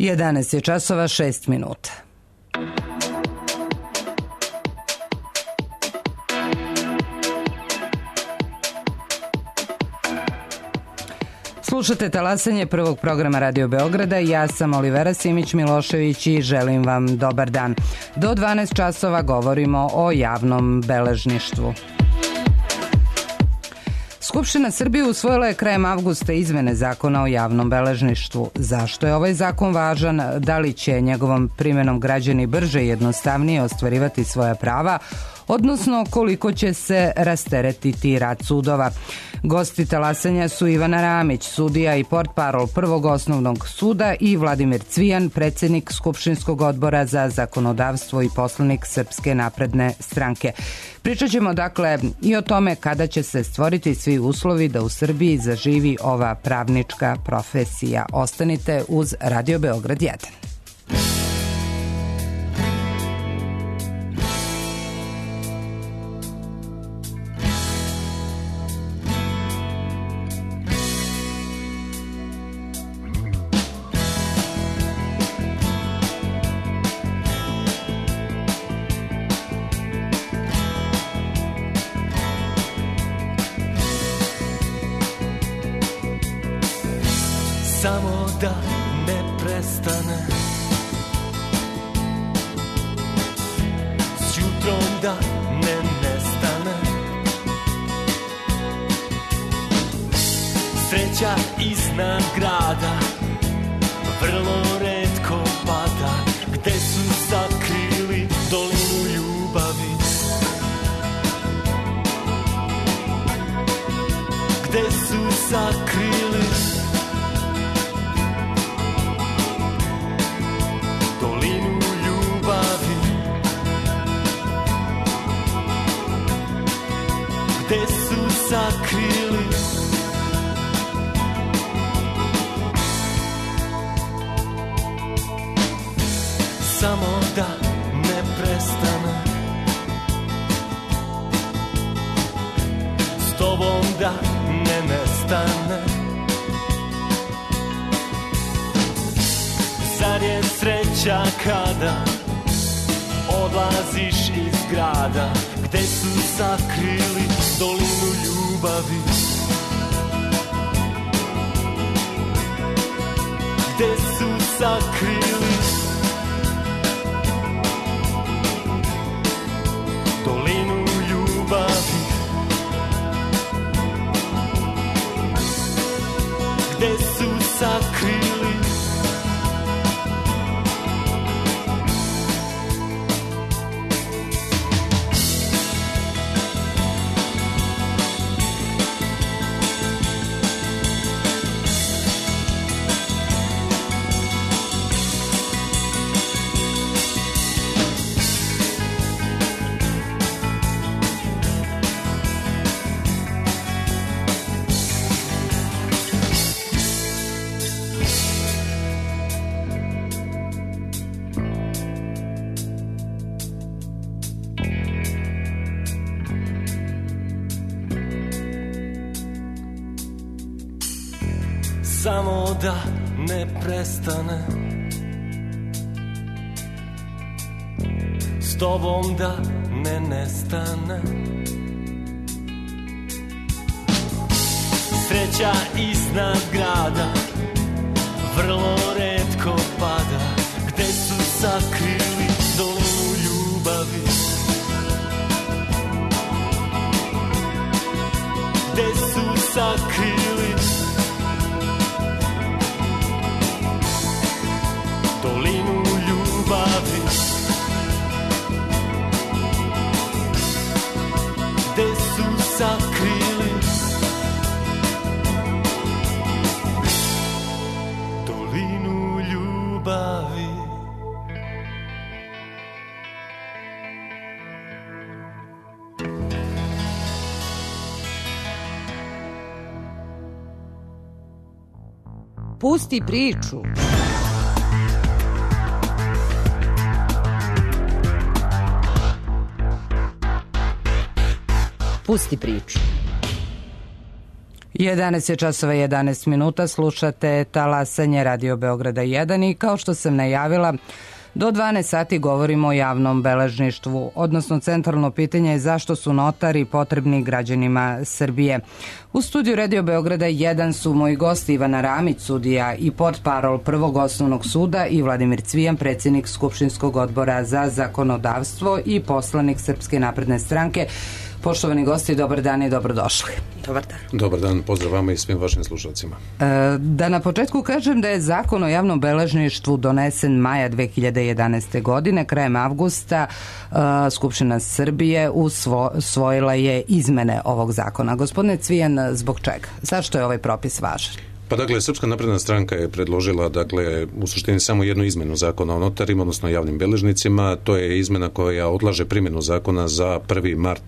11 je časova 6 minuta. Slušate talasanje prvog programa Radio Beograda. Ja sam Olivera Simić-Milošević i želim vam dobar dan. Do 12 časova govorimo o javnom beležništvu. Skupština Srbije usvojila je krajem avgusta izmene zakona o javnom beležništvu. Zašto je ovaj zakon važan? Da li će njegovom primenom građani brže i jednostavnije ostvarivati svoja prava? Odnosno, koliko će se rasteretiti rad sudova? Gosti talasanja su Ivana Ramić, sudija i portparol Prvog osnovnog suda, i Vladimir Cvijan, predsjednik Skupštinskog odbora za zakonodavstvo i poslanik Srpske napredne stranke. Pričat ćemo dakle i o tome kada će se stvoriti svi uslovi da u Srbiji zaživi ova pravnička profesija. Ostanite uz Radio Beograd 1. Samo da ne prestane, s jutrom da ne nestane, sreća iznad grada vrlo retko pada. Gde su sakrili dolinu ljubavi? Gde su sakrili dolinu ljubavi? Gde su sakrili samo da ne prestane, s tobom da ne nestane. Zar je sreća kada odlaziš iz grada? Gde su sakrili dolinu ljubavi? Gde su sakrili dolinu ljubavi? Gde su sakrili samo da ne prestane, s tobom da ne nestane. Sreća iznad grada vrlo retko pada. Gde su sakrili dolinu ljubavi? Gde su sakrili dolinu ljubavi? Gde su sakrili dolinu ljubavi? Pusti priču. Pusti priču. 11 je časova 11 minuta, slušate talasanje Radio Beograda 1 i kao što sam najavila, do 12 sati govorimo o javnom beležništvu, odnosno centralno pitanje je zašto su notari potrebni građanima Srbije. U studiju Radio Beograda 1 su moji gosti Ivana Ramić, sudija i portparol Prvog osnovnog suda, i Vladimir Cvijan, predsjednik Skupštinskog odbora za zakonodavstvo i poslanik Srpske napredne stranke. Poštovani gosti, dobar dan i dobrodošli. Dobar dan. Dobar dan, pozdrav vama i svim vašim slušalcima. Da na početku kažem da je Zakon o javnom beležništvu donesen maja 2011. godine, krajem avgusta Skupština Srbije usvojila je izmene ovog zakona. Gospodine Cvijan, zbog čega? Zašto je ovaj propis važan? Pa dakle, Srpska napredna stranka je predložila, dakle, u suštini samo jednu izmenu zakona o notarima, odnosno javnim beležnicima. To je izmena koja odlaže primjenu zakona za 1. mart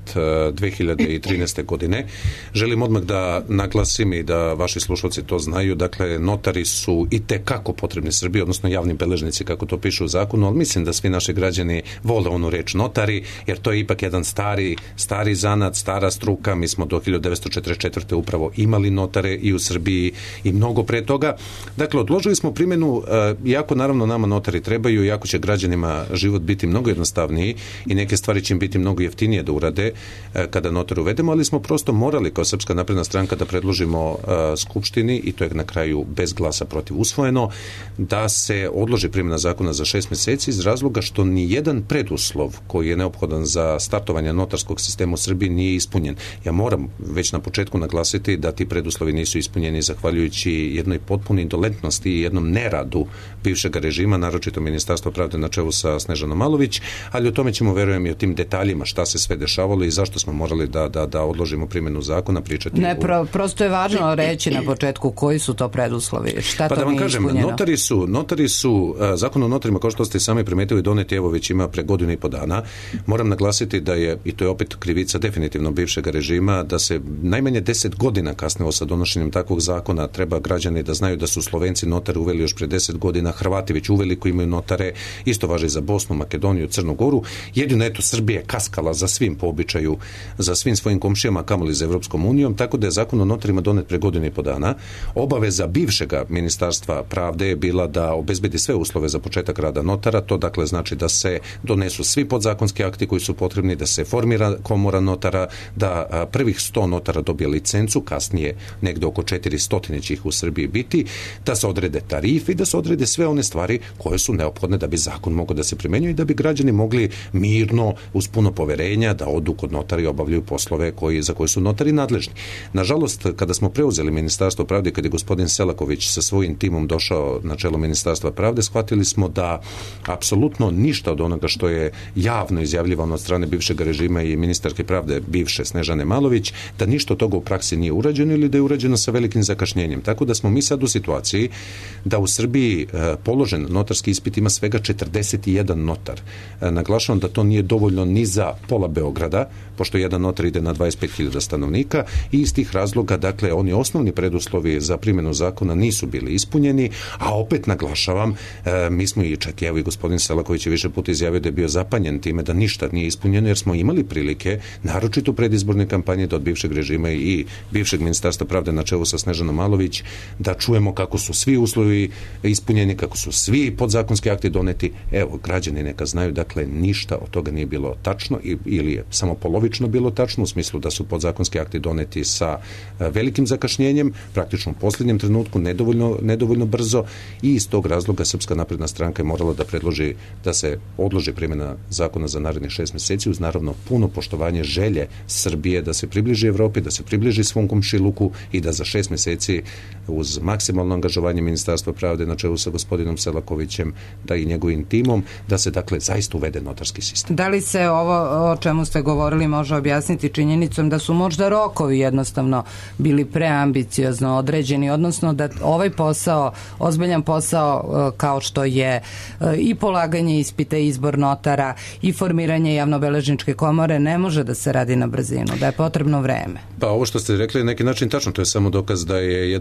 2013. godine. Želim odmah da naglasim i da vaši slušalci to znaju. Dakle, notari su i tekako potrebni Srbiji, odnosno javni beležnici, kako to piše u zakonu, ali mislim da svi naši građani vole onu reč notari, jer to je ipak jedan stari zanat, stara struka. Mi smo do 1944. upravo imali notare i u Srbiji i mnogo pre toga. Dakle, odložili smo primjenu, iako naravno nama notari trebaju, iako će građanima život biti mnogo jednostavniji i neke stvari će im biti mnogo jeftinije da urade kada notar uvedemo, ali smo prosto morali kao Srpska napredna stranka da predložimo Skupštini, i to je na kraju bez glasa protiv usvojeno, da se odloži primjena zakona za 6 mjeseci iz razloga što ni jedan preduslov koji je neophodan za startovanje notarskog sistema u Srbiji nije ispunjen. Ja moram već na početku naglasiti da ti preduslovi nisu ispunjeni zahvaljujući jednoj potpunoj indolentnosti i jednom neradu bivšeg režima, naročito Ministarstva pravde na čelu sa Snežanom Malović, ali o tome ćemo, verujem, i o tim detaljima šta se sve dešavalo i zašto smo morali da odložimo primjenu zakona pričati. Ne, prosto je važno reći na početku koji su to preduslovi, šta to nije ispunjeno. Notari su, zakon o notarima, kao što ste sami primetili, doneti evo već ima pre godinu i po dana. Moram naglasiti da je, i to je opet krivica definitivno bivšeg režima, da se najmanje 10 godina kasnilo sa donošenjem takvog zakona. Treba građani da znaju da su Slovenci notare uveli još pre 10 godina, Hrvati već uveliko imaju notare, isto važi za Bosnu, Makedoniju, Crnu Goru. Jedino eto Srbija je kaskala za svim po običaju, za svim svojim komšijama, kamoli za Evropskom unijom, tako da je zakon o notarima donet pre godinu i po dana. Obaveza bivšega Ministarstva pravde je bila da obezbedi sve uslove za početak rada notara. To dakle znači da se donesu svi podzakonski akti koji su potrebni, da se formira komora notara, da prvih 100 notara dobije licencu, kasnije negde oko 400 će ih u Srbiji biti, da se odrede tarife i da se odrede sve one stvari koje su neophodne da bi zakon mogao da se primenjuje i da bi građani mogli mirno, uz puno poverenja, da odu kod notara i obavljaju poslove za koje su notari nadležni. Nažalost, kada smo preuzeli Ministarstvo pravde, kada je gospodin Selaković sa svojim timom došao na čelo Ministarstva pravde, shvatili smo da apsolutno ništa od onoga što je javno izjavljivano od strane bivšeg režima i ministarke pravde bivše Snežane Malović, da ništa od toga u praksi nije urađeno ili da je urađeno sa velikim zakašnjenjem. Tako da smo mi sad u situaciji da u Srbiji položen notarski ispit ima svega 41 notar. Naglašavam da to nije dovoljno ni za pola Beograda, pošto jedan notar ide na 25.000 stanovnika, i iz tih razloga, dakle, oni osnovni preduslovi za primjenu zakona nisu bili ispunjeni, a opet naglašavam, mi smo i čak, evo i gospodin Selaković je više puta izjavio da je bio zapanjen time da ništa nije ispunjeno, jer smo imali prilike, naročito u predizbornoj kampanji, da od bivšeg režima i bivšeg Ministarstva pravde na čelu sa Snežanom Malović, da čujemo kako su svi uslovi ispunjeni, kako su svi podzakonski akti doneti. Evo, građani neka znaju, dakle, ništa od toga nije bilo tačno ili je samo polovično bilo tačno, u smislu da su podzakonski akti doneti sa velikim zakašnjenjem, praktično u posljednjem trenutku, nedovoljno brzo, i iz tog razloga Srpska napredna stranka je morala da predloži da se odloži primjena zakona za narednih 6 mjeseci, uz naravno puno poštovanje želje Srbije da se približi Evropi, da se približi svom komšiluku i da za 6 mjeseci uz maksimalno angažovanje Ministarstva pravde na čelu sa gospodinom Selakovićem, da i njegovim timom, da se dakle zaista uvede notarski sistem. Da li se ovo o čemu ste govorili može objasniti činjenicom da su možda rokovi jednostavno bili preambiciozno određeni, odnosno da ovaj posao, ozbiljan posao kao što je i polaganje ispita, izbor notara i formiranje javnobeležničke komore ne može da se radi na brzinu, da je potrebno vreme? Pa ovo što ste rekli je neki način tačno, to je samo dokaz da je jedan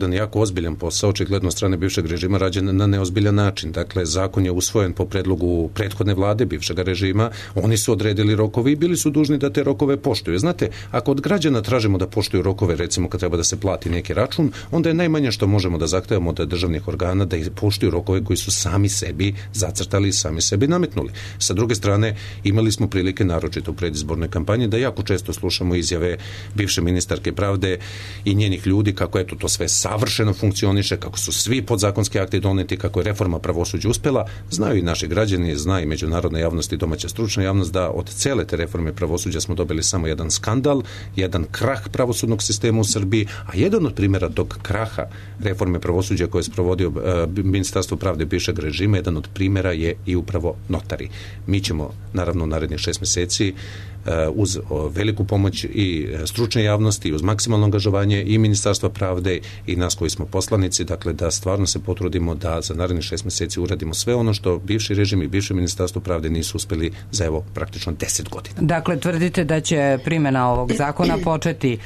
jedan jako ozbiljan posao, očigledno strane bivšeg režima rađen na neozbiljan način. Dakle, zakon je usvojen po predlogu prethodne vlade bivšeg režima, oni su odredili rokove i bili su dužni da te rokove poštuju. Znate, ako od građana tražimo da poštuju rokove, recimo kad treba da se plati neki račun, onda je najmanje što možemo da zahtevamo od državnih organa da poštuju rokove koji su sami sebi zacrtali i sami sebi nametnuli. Sa druge strane, imali smo prilike, naročito u predizbornoj kampanji, da jako često slušamo izjave bivše ministarke pravde i njenih ljudi kako eto to sve savršeno funkcioniše, kako su svi podzakonski akti doneti, kako je reforma pravosuđa uspela. Znaju i naši građani, zna i međunarodna javnost i domaća stručna javnost da od cele te reforme pravosuđa smo dobili samo jedan skandal, jedan krah pravosudnog sistema u Srbiji, a jedan od primjera tog kraha reforme pravosuđa koje je sprovodio Ministarstvo pravde bivšeg režima, jedan od primjera je i upravo notari. Mi ćemo, naravno, u narednih 6 meseci uz veliku pomoć i stručne javnosti, uz maksimalno angažovanje i Ministarstva pravde i nas koji smo poslanici, dakle da stvarno se potrudimo da za narednih 6 meseci uradimo sve ono što bivši režim i bivše Ministarstvo pravde nisu uspeli za evo praktično 10 godina. Dakle, tvrdite da će primjena ovog zakona početi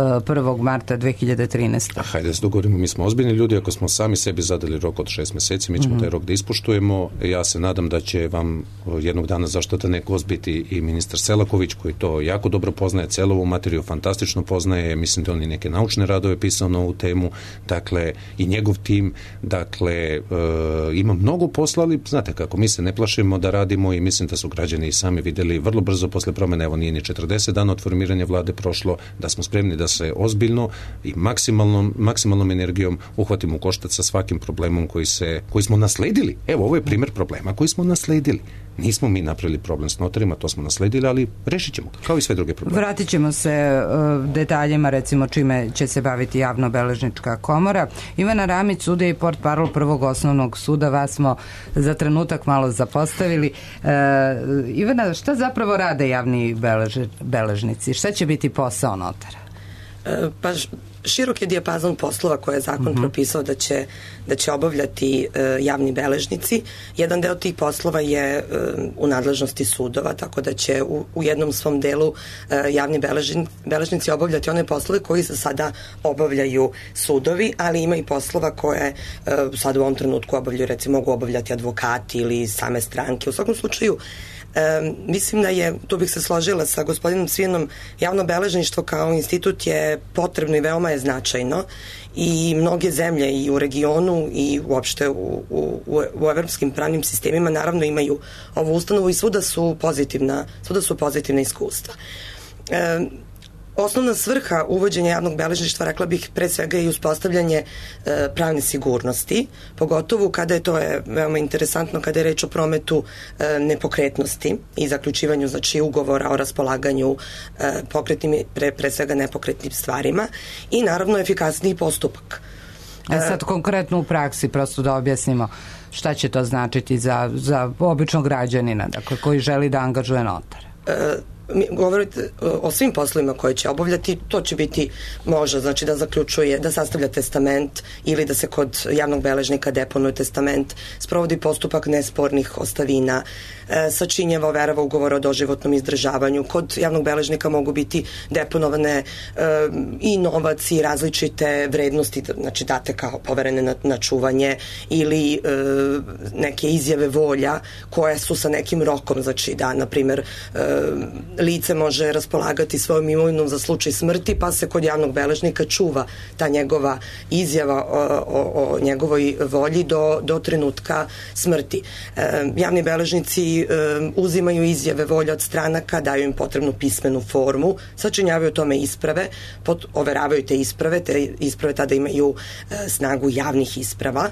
1. marta 2013. Hajde da se dogovorimo, mi smo ozbiljni ljudi, ako smo sami sebi zadali rok od 6 meseci, mi ćemo taj rok da ispoštujemo. Ja se nadam da će vam jednog dana zašto da neko ozbiti i ministar Selaković, koji to jako dobro poznaje, celu ovu materiju fantastično poznaje, mislim da on i neke naučne radove pisao na ovu temu, dakle i njegov tim, dakle ima mnogo posla, ali znate kako, mi se ne plašimo da radimo i mislim da su građani i sami videli vrlo brzo posle promene, evo nije ni 40 dana od formiranja vlade prošlo, da smo spremni da se ozbiljno i maksimalnom energijom uhvatimo u koštac sa svakim problemom koji smo nasledili. Evo, ovo je primjer problema koji smo nasledili. Nismo mi napravili problem s notarima, to smo nasledili, ali rešit ćemo, kao i sve druge probleme. Vratit ćemo se detaljima, recimo čime će se baviti javno-beležnička komora. Ivana Ramić, sudija i portparol Prvog osnovnog suda, vas smo za trenutak malo zapostavili. Ivana, šta zapravo rade javni beležnici? Šta će biti posao notara? Pa širok je dijapazon poslova koje je zakon propisao da će obavljati javni beležnici. Jedan deo tih poslova je u nadležnosti sudova, tako da će u jednom svom delu javni beležnici obavljati one poslove koji se sada obavljaju sudovi, ali ima i poslova koje sad u ovom trenutku obavljaju, recimo mogu obavljati advokati ili same stranke. U svakom slučaju, mislim da je, tu bih se složila sa gospodinom Cvijanom, javno beležništvo kao institut je potrebno i veoma je značajno i mnoge zemlje i u regionu i uopšte u evropskim pravnim sistemima naravno imaju ovu ustanovu i svuda su pozitivna iskustva. Osnovna svrha uvođenja javnog beležništva, rekla bih, pre svega i uspostavljanje pravne sigurnosti, pogotovo kada je veoma interesantno kada je reč o prometu nepokretnosti i zaključivanju, znači, ugovora o raspolaganju pokretnim, pre svega nepokretnim stvarima i naravno efikasniji postupak. Sad konkretno u praksi, prosto da objasnimo šta će to značiti za običnog građanina, dakle, koji želi da angažuje notara. Govorite o svim poslovima koje će obavljati, to će biti, može, znači da zaključuje, da sastavlja testament ili da se kod javnog beležnika deponuje testament, sprovodi postupak nespornih ostavina, sačinjava, overava ugovor o doživotnom izdržavanju. Kod javnog beležnika mogu biti deponovane i novac i različite vrednosti, znači date kao poverene na čuvanje ili neke izjave volja koje su sa nekim rokom, znači da, na primjer, lice može raspolagati svojom imovinom za slučaj smrti, pa se kod javnog beležnika čuva ta njegova izjava o njegovoj volji do trenutka smrti. Javni beležnici uzimaju izjave volje od stranaka, daju im potrebnu pismenu formu, sačinjavaju tome isprave, overavaju te isprave tada imaju snagu javnih isprava,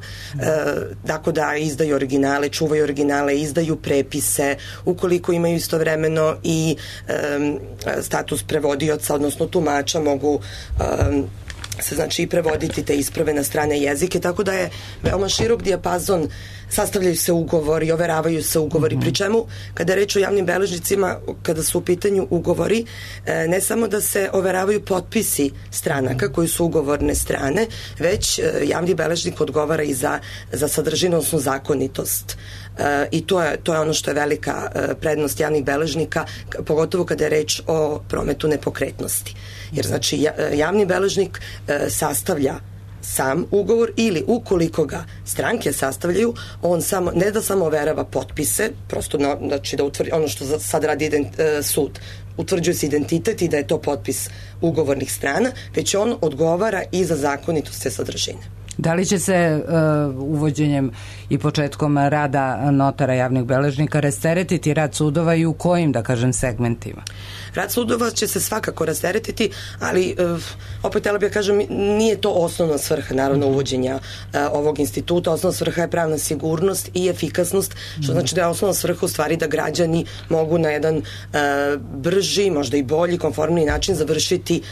tako da izdaju originale, čuvaju originale, izdaju prepise, ukoliko imaju istovremeno i status prevodioca, odnosno tumača, mogu se, znači, i prevoditi te isprave na strane jezike, tako da je veoma širok dijapazon, sastavljaju se ugovori, overavaju se ugovori, pri čemu kada je reč o javnim beležnicima, kada su u pitanju ugovori, ne samo da se overavaju potpisi stranaka koji su ugovorne strane, već javni beležnik odgovara i za sadržinu, odnosno zakonitost. I to je ono što je velika prednost javnih beležnika, pogotovo kada je reč o prometu nepokretnosti. Jer, znači, javni beležnik sastavlja sam ugovor ili ukoliko ga stranke sastavljaju, on samo, ne da samo overava potpise, prosto znači da utvrdi ono što sad radi sud, utvrđuje se identitet i da je to potpis ugovornih strana, već on odgovara i za zakonitost te sadržine. Da li će se uvođenjem i početkom rada notara javnih beležnika rasteretiti rad sudova i u kojim, da kažem, segmentima? Rad sudova će se svakako rasteretiti, ali opet htjela bih da kažem, nije to osnovna svrha naravno uvođenja ovog instituta. Osnovna svrha je pravna sigurnost i efikasnost, što znači da je osnovna svrha u stvari da građani mogu na jedan brži, možda i bolji, konformniji način završiti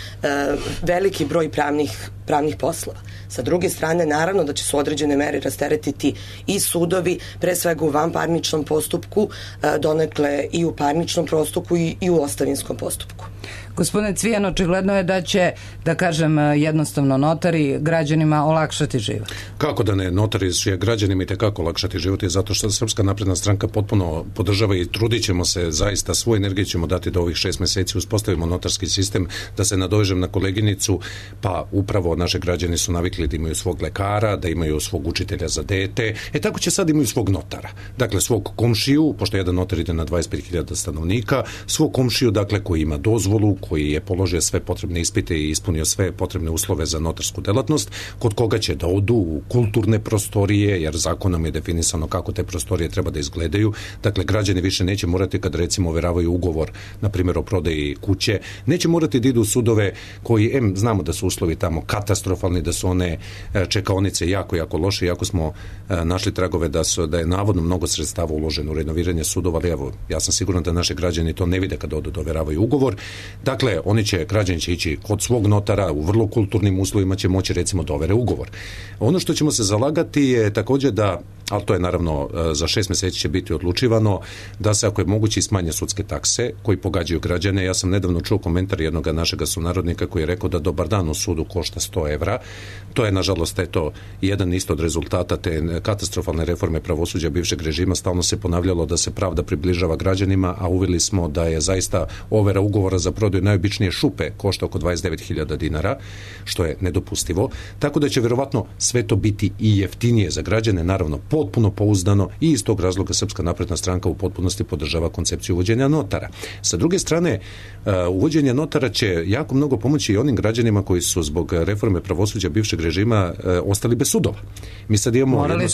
veliki broj pravnih poslova. Sa druge strane, naravno da će se u određene mere rasteretiti i sudovi, pre svega u vanparničnom postupku, donekle i u parničnom postupku i u ostavinskom postupku. Gospodine Cvijan, očigledno je da će, da kažem jednostavno, notari građanima olakšati život. Kako da ne, notari će građanima i tekako olakšati život, je zato što Srpska napredna stranka potpuno podržava i trudit ćemo se, zaista svoju energiju ćemo dati da ovih 6 meseci uspostavimo notarski sistem, da se nadovežem na koleginicu, pa upravo naše građani su navikli da imaju svog lekara, da imaju svog učitelja za dete, tako će sad imaju svog notara. Dakle, svog komšiju, pošto jedan notar ide na 25.000 stanovnika, svog komšiju, dakle, koji ima dozvolu, koji je položio sve potrebne ispite i ispunio sve potrebne uslove za notarsku delatnost, kod koga će da odu u kulturne prostorije, jer zakonom je definisano kako te prostorije treba da izgledaju. Dakle, građani više neće morati, kad recimo overavaju ugovor, na primjer o prodaji kuće, neće morati da idu u sudove koji, znamo da su uslovi tamo katastrofalni, da su one čekaonice jako loše, iako smo našli tragove da je navodno mnogo sredstava uloženo u renoviranje sudova, ali evo, ja sam siguran da naši građani to ne vide kada odu da overavaju ugovor. Dakle, građani će ići kod svog notara, u vrlo kulturnim uslovima će moći recimo da overe ugovor. Ono što ćemo se zalagati je također da, ali to je naravno za 6 meseci će biti odlučivano, da se ako je moguće smanje sudske takse koji pogađaju građane. Ja sam nedavno čuo komentar jednog našega sunarodnika koji je rekao da dobar dan u sudu košta 100 evra. To je nažalost jedan isto od rezultata te katastrofalne reforme pravosuđa bivšeg režima. Stalno se ponavljalo da se pravda približava građanima, a uveli smo da je zaista overa ugovora za prodaju najobičnije šupe košta oko 29.000 dinara, što je nedopustivo. Tako da će verovatno sve to biti i jeftinije za građane, naravno potpuno pouzdano, i iz tog razloga Srpska napredna stranka u potpunosti podržava koncepciju uvođenja notara. Sa druge strane, uvođenje notara će jako mnogo pomoći i onim građanima koji su zbog reforme pravosuđa bivšeg režima ostali bez sudova. Mi sad imamo Morali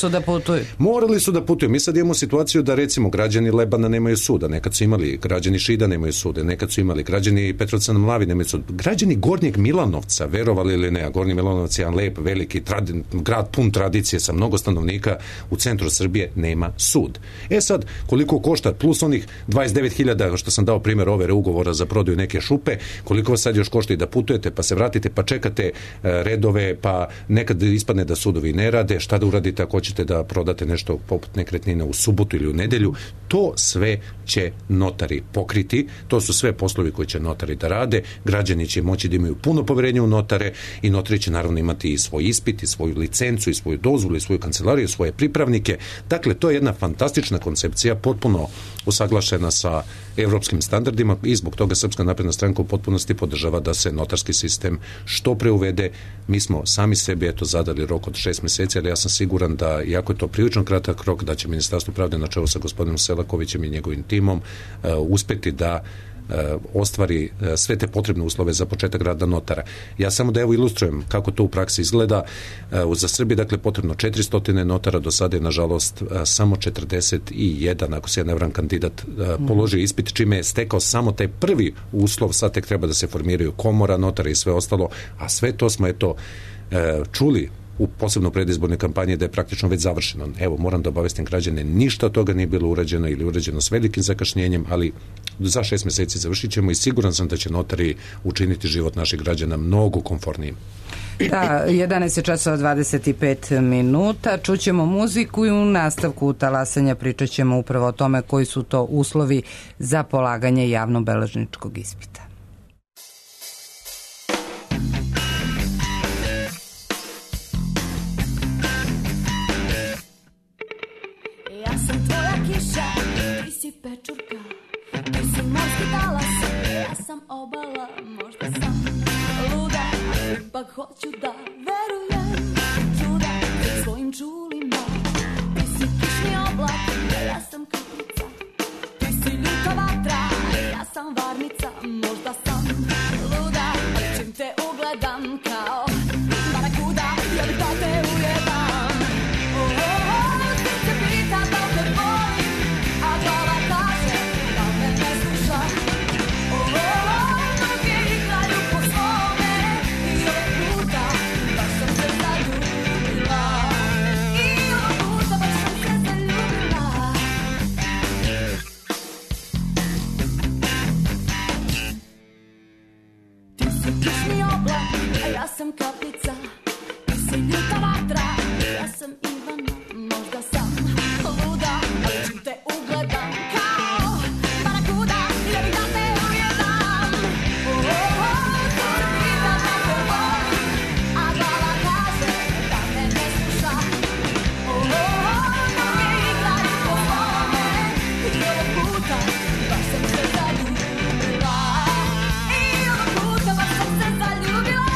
su da putuju. Mi sad imamo situaciju da recimo građani Lebana nemaju suda, nekad su imali, građani Šida nemaju sude, nekad su imali, građani Petrovca na Mlavi nemaju sud. Građani Gornjeg Milanovca, verovali ili ne, a Gornji Milanovac je jedan lep, veliki grad pun tradicije sa mnogo stanovnika u centru Srbije, nema sud. Sad, koliko košta, plus onih 29.000 što sam dao primjer overe ugovora za prodaju neke šupe, koliko vas sad još košta i da putujete, pa se vratite, pa čekate redove, pa nekad ispadne da sudovi ne rade, šta da uradite ako hoćete da prodate nešto poput nekretnine u subotu ili u nedelju, to sve će notari pokriti, to su sve poslovi koji će notari da rade, građani će moći da imaju puno poverenja u notare i notari će naravno imati i svoj ispit, i svoju licencu, i svoju dozvolu, i svoju kancelariju, svoje pripravnike. Dakle, to je jedna fantastična koncepcija, potpuno usaglašena sa evropskim standardima, i zbog toga Srpska napredna stranka u potpunosti podržava da se notarski sistem što pre uvede. Mi smo sami sebi zadali rok od 6 meseci, ali ja sam siguran da, iako je to prilično kratak rok, da će Ministarstvo pravde na čelu sa gospodinom Selakovićem i njegovim timom uspeti da ostvari sve te potrebne uslove za početak rada notara. Ja samo da ilustrujem kako to u praksi izgleda. Za Srbiju, dakle, potrebno 400 notara, do sada je nažalost samo 41, ako se ja ne varam, kandidat položio ispit, čime je stekao samo taj prvi uslov. Sad tek treba da se formiraju komora notara i sve ostalo, a sve to smo čuli u posebno predizbornoj kampanji da je praktično već završeno. Evo, moram da obavestim građane, ništa od toga nije bilo urađeno ili urađeno s velikim zakašnjenjem, ali za 6 meseci završit ćemo i siguran sam da će notari učiniti život naših građana mnogo komfornijim. Da, 11:25 minuta, čućemo muziku i u nastavku talasanja pričat ćemo upravo o tome koji su to uslovi za polaganje javnobeležničkog ispita. Pečurka, ti si morski talas, ja sam obala, možda sam luda, ipak hoću da verujem. si ljuta vatra, ja sam varnica, možda sam luda, ali čim te ugledam kao barakuda, ja bih da te ujedam. Srce pita da te volim, a glava kaže da me ne sluša. Noge igraju po svome i ovog puta baš sam se zaljubila. I ovog puta baš sam se zaljubila. Ti si kišni oblak, a ja sam kapica. Ti si ljuta vatra, ja sam Ivana, možda sam luda, ali čim te ugledam kao barakuda, ja bih da te ujedam. Srce pita da te volim, a glava kaže da me ne sluša. Noge igraju po svome i ovog puta baš sam se zaljubila. I ovog puta baš sam se zaljubila.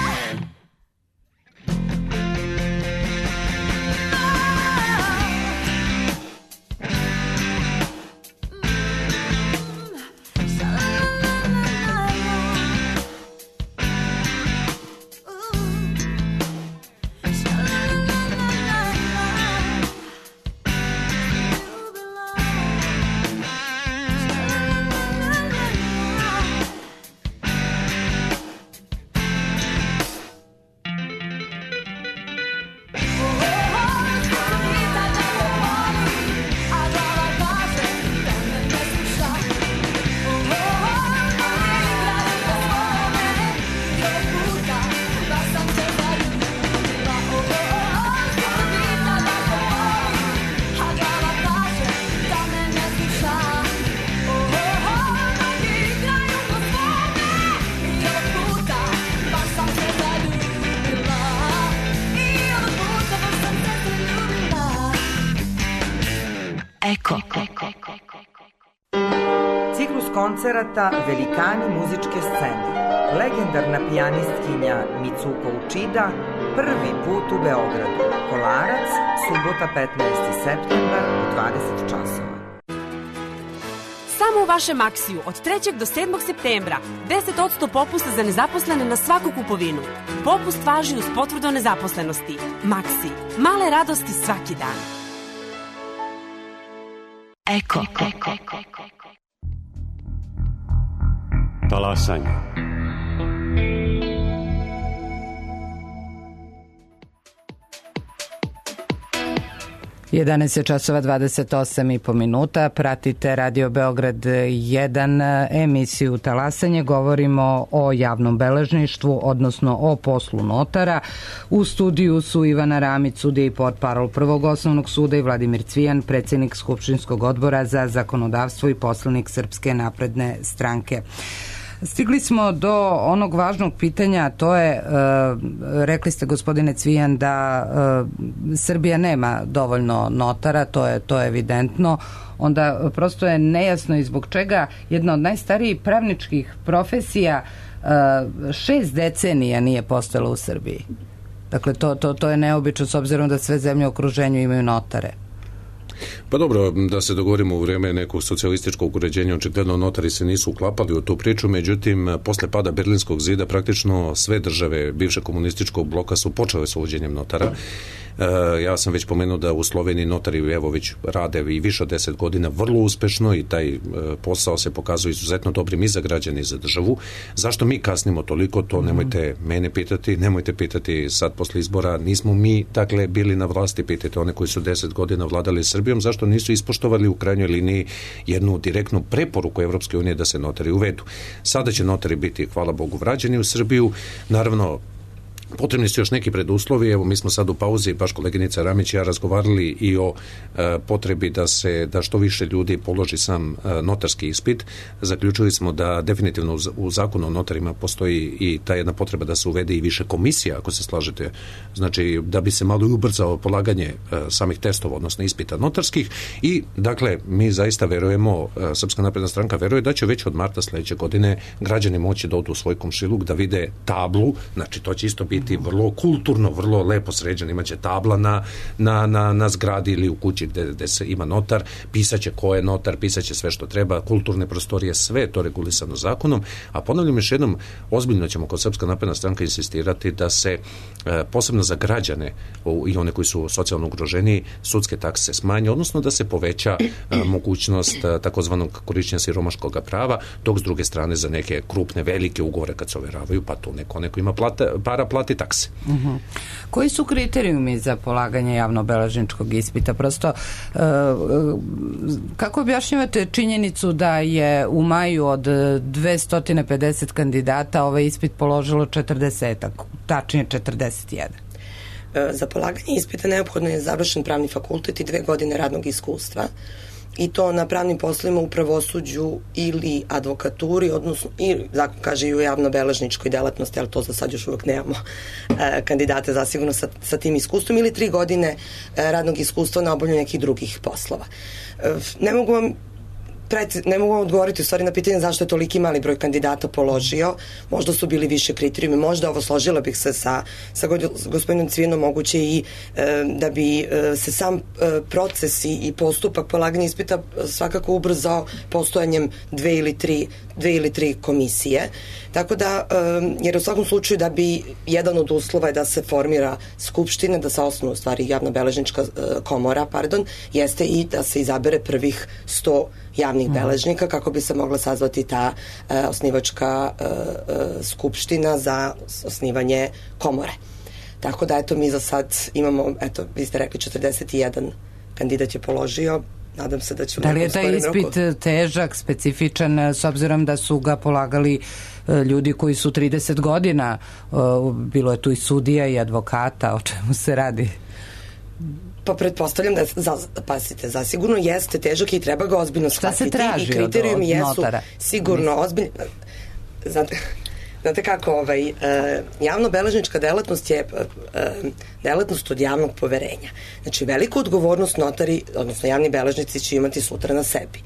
Eko. Ciklus koncerata Velikani muzičke scene. Legendarna pijanistkinja Mitsuko Uchida prvi put u Beogradu. Kolarac, subota 15. septembar u 20 časova. Samo u vašem Maksiju od 3. do 7. septembra 10% popusta za nezaposlene na svaku kupovinu. Popust važi uz potvrdu o nezaposlenosti. Maksi. Male radosti svaki dan. Eko. Talasanje. Jedanaest je časova 28,5 minuta. Pratite Radio Beograd 1 emisiju Talasanje. Govorimo o javnom beležništvu, odnosno o poslu notara. U studiju su Ivana Ramić, sudija i portparol Prvog osnovnog suda, i Vladimir Cvijan, predsjednik Skupštinskog odbora za zakonodavstvo i poslanik Srpske napredne stranke. Stigli smo do onog važnog pitanja, to je, rekli ste gospodine Cvijan da Srbija nema dovoljno notara, to je evidentno, onda prosto je nejasno i zbog čega jedna od najstarijih pravničkih profesija 6 decenija nije postojala u Srbiji. Dakle, to je neobično s obzirom da sve zemlje u okruženju imaju notare. Pa dobro, da se dogovorimo, u vreme nekog socijalističkog uređenja očigledno notari se nisu uklapali u tu priču, međutim posle pada Berlinskog zida praktično sve države bivšeg komunističkog bloka su počele s uvođenjem notara. Ja sam već pomenuo da u Sloveniji notari evo već rade i više od 10 godina vrlo uspešno i taj posao se pokazuje izuzetno dobrim i za građane i za državu. Zašto mi kasnimo toliko, to nemojte mene pitati, nemojte pitati sad posle izbora, nismo mi dakle bili na vlasti, pitajte one koji su 10 godina vladali Srbijom, zašto nisu ispoštovali u krajnjoj liniji jednu direktnu preporuku Evropske unije da se notari uvedu. Sada će notari biti, hvala Bogu, vraćeni u Srbiju, naravno potrebni su još neki preduslovi. Evo, mi smo sad u pauzi, baš koleginica Ramić i ja razgovarali i o potrebi da što više ljudi položi sam notarski ispit. Zaključili smo da definitivno u zakonu o notarima postoji i ta jedna potreba da se uvede i više komisija, ako se slažete, znači da bi se malo i ubrzao polaganje samih testova, odnosno ispita notarskih. I dakle, mi zaista verujemo, Srpska napredna stranka veruje da će već od marta sledeće godine građani moći da odu u svoj komšiluk, da vide tablu, znači to će isto biti biti vrlo kulturno, vrlo lepo sređeno, imaće tabla na zgradi ili u kući gde se ima notar, pisaće ko je notar, pisaće sve što treba, kulturne prostorije, sve je to regulisano zakonom, a ponavljam još jednom, ozbiljno ćemo kod Srpska napredna stranka insistirati da se posebno za građane i one koji su socijalno ugroženiji sudske takse smanje, odnosno da se poveća mogućnost takozvanog korišćenja siromaškog prava, dok s druge strane za neke krupne, velike ugovore kad se overavaju, pa tu neko ima para plati takse. Koji su kriterijumi za polaganje javnobeležničkog ispita? Prosto, kako objašnjavate činjenicu da je u maju od 250 kandidata ovaj ispit položilo 40, tačnije 41? Za polaganje ispita neophodno je završen pravni fakultet i 2 godine radnog iskustva, i to na pravnim poslovima u pravosuđu ili advokaturi, odnosno i zakon kaže i u javnobeležničkoj delatnosti, ali to za sad još uvijek nemamo kandidate zasigurno sa tim iskustvom, ili 3 godine radnog iskustva na obavljanju nekih drugih poslova. Ne mogu vam odgovoriti u stvari na pitanje zašto je toliki mali broj kandidata položio. Možda su bili više kriterijumi, možda ovo složila bih se sa gospodinom Cvijanom, moguće i da bi se sam proces i postupak polaganja ispita svakako ubrzao postojanjem 2 ili 3 komisije. Tako da, jer u svakom slučaju da bi jedan od uslova je da se formira skupština, da se osnuje u stvari javnobeležnička komora, jeste i da se izabere prvih 100 javnih beležnika kako bi se mogla sazvati ta osnivačka skupština za osnivanje komore. Tako da, eto, mi za sad imamo, eto, vi ste rekli 41 kandidat je položio. Nadam se da ćemo... Da li je taj ispit težak, specifičan, s obzirom da su ga polagali ljudi koji su 30 godina, bilo je tu i sudija i advokata, o čemu se radi? Pa pretpostavljam da, pazite, zasigurno jeste težak i treba ga ozbiljno shvatiti. Šta se traži od notara? Sigurno ozbiljno. Znate kako, javnobeležnička delatnost je delatnost od javnog poverenja. Znači, veliku odgovornost notari, odnosno javni beležnici će imati sutra na sebi.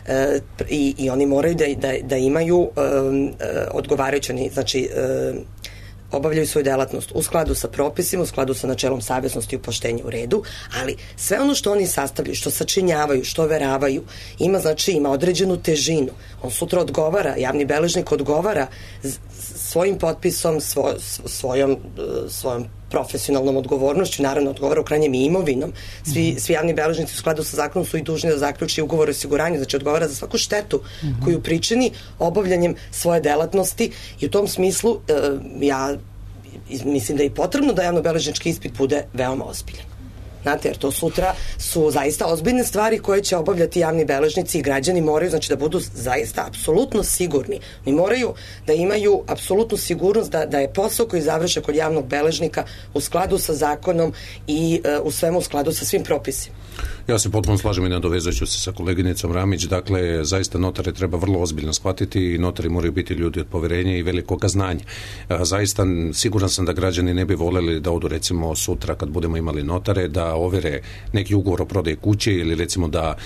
I oni moraju da imaju odgovarajući, znači, obavljaju svoju delatnost u skladu sa propisima, u skladu sa načelom savjesnosti i poštenja, u redu, ali sve ono što oni sastavljaju, što sačinjavaju, što overavaju, ima određenu težinu. On sutra odgovara, javni beležnik odgovara svojim potpisom, svojom profesionalnom odgovornošću, naravno odgovara u krajnjem i imovinom. Svi javni beležnici u skladu sa zakonom su i dužni da zaključi ugovor o osiguranju, znači odgovara za svaku štetu koju pričini obavljanjem svoje delatnosti, i u tom smislu ja mislim da je potrebno da javnobeležnički ispit bude veoma ozbiljan. Znate, jer to sutra su zaista ozbiljne stvari koje će obavljati javni beležnici i građani moraju, znači, da budu zaista apsolutno sigurni. Oni moraju da imaju apsolutnu sigurnost da je posao koji završe kod javnog beležnika u skladu sa zakonom i u svemu u skladu sa svim propisima. Ja se potpuno slažem i nadovezaću se sa koleginicom Ramić. Dakle, zaista notare treba vrlo ozbiljno shvatiti i notari moraju biti ljudi od poverenja i velikog znanja. Zaista siguran sam da građani ne bi voljeli da odu, recimo, sutra kad budemo imali notare, da overe neki ugovor o prodaji kuće ili recimo da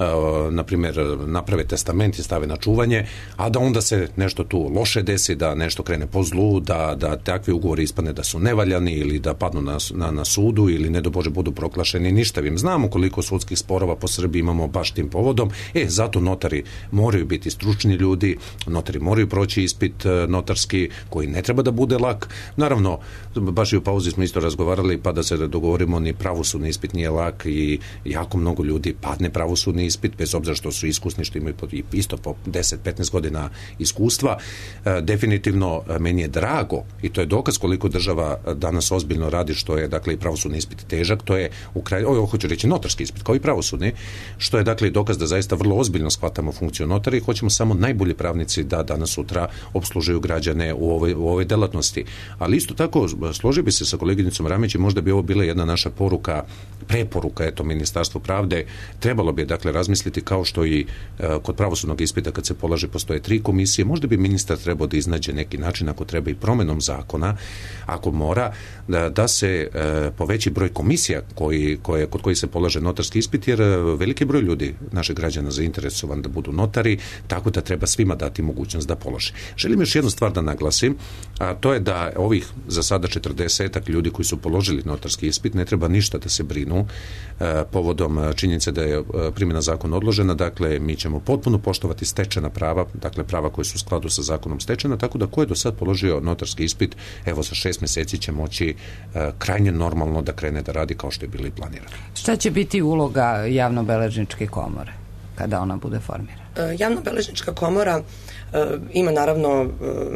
na primjer naprave testament i stave na čuvanje, a da onda se nešto tu loše desi, da nešto krene po zlu, da takvi ugovori ispane da su nevaljani ili da padnu na sudu ili ne do Bože budu proglašeni ništavim. Znamo koliko sudskih sporova po Srbiji imamo baš tim povodom. Zato notari moraju biti stručni ljudi, notari moraju proći ispit notarski koji ne treba da bude lak. Naravno, baš i u pauzi smo isto razgovarali, pa da se dogovorimo, ni pravosudni ispit nije lak i jako mnogo ljudi padne pravosudni ispit, bez obzira što su iskusni, što imaju isto po 10-15 godina iskustva. Definitivno meni je drago i to je dokaz koliko država danas ozbiljno radi, što je, dakle, i pravosudni ispit težak, to je u kraju, hoću reći notarski ispit, kao i pravosudni, što je, dakle, dokaz da zaista vrlo ozbiljno shvatamo funkciju notara i hoćemo samo najbolji pravnici da danas sutra opslužuju građane u ovoj delatnosti. Ali isto tako, složio bi se sa koleginicom Ramić i možda bi ovo bila jedna naša preporuka, Ministarstvu pravde, trebalo bi, dakle, razmisliti, kao što i kod pravosudnog ispita kad se polaže postoje 3 komisije, možda bi ministar trebao da iznađe neki način, ako treba i promenom zakona, ako mora, da se poveći broj komisija kod koji se polaže notarski notarski ispit, jer veliki broj ljudi, naših građana, zainteresovan da budu notari, tako da treba svima dati mogućnost da položi. Želim još jednu stvar da naglasim, a to je da ovih za sada 40 ljudi koji su položili notarski ispit ne treba ništa da se brinu povodom činjenice da je primjena zakona odložena. Dakle, mi ćemo potpuno poštovati stečena prava, dakle prava koje su u skladu sa zakonom stečena, tako da ko je do sad položio notarski ispit, evo za 6 mjeseci će moći krajnje normalno da krene da radi kao što je bilo i planirano. Šta će biti uloga javnobeležničke komore kada ona bude formirana? Javnobeležnička komora ima naravno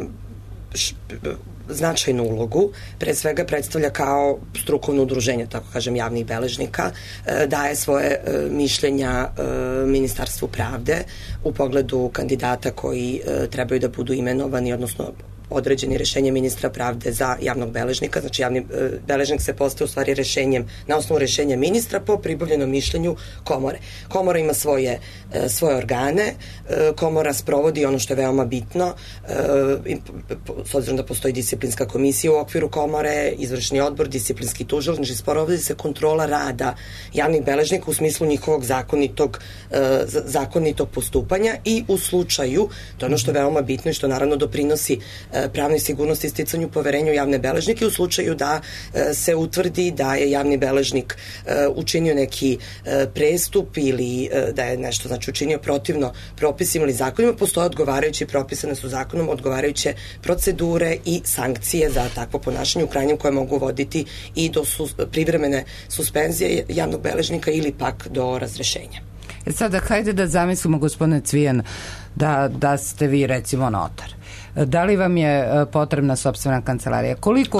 značajnu ulogu, pre svega predstavlja kao strukovno udruženje, tako kažem, javnih beležnika, daje svoje mišljenja Ministarstvu pravde u pogledu kandidata koji trebaju da budu imenovani, odnosno određeni rešenje ministra pravde za javnog beležnika. Znači, javni beležnik se postaje u stvari rešenjem, na osnovu rešenja ministra po pribavljenom mišljenju komore. Komora ima svoje organe, komora sprovodi ono što je veoma bitno, s obzirom da postoji disciplinska komisija u okviru komore, izvršni odbor, disciplinski tužilac, znači sprovodi se kontrola rada javnih beležnika u smislu njihovog zakonitog postupanja i u slučaju, to je ono što je veoma bitno i što naravno doprinosi pravnoj sigurnosti i sticanju poverenja u javne beležnike, u slučaju da se utvrdi da je javni beležnik učinio neki prestup ili da je nešto znači učinio protivno propisima ili zakonima, postoje odgovarajući, propisane su zakonom odgovarajuće procedure i sankcije za takvo ponašanje, u krajnjem koje mogu voditi i do privremene suspenzije javnog beležnika ili pak do razrešenja. Sada, hajde da zamislimo, gospodine Cvijan, da ste vi recimo notar. Da li vam je potrebna sopstvena kancelarija?